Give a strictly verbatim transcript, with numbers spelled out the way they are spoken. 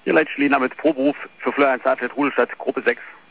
Hier Leitsch Lena mit Proberuf für Fleur eins Athlet Rudelstadt, Gruppe sechs.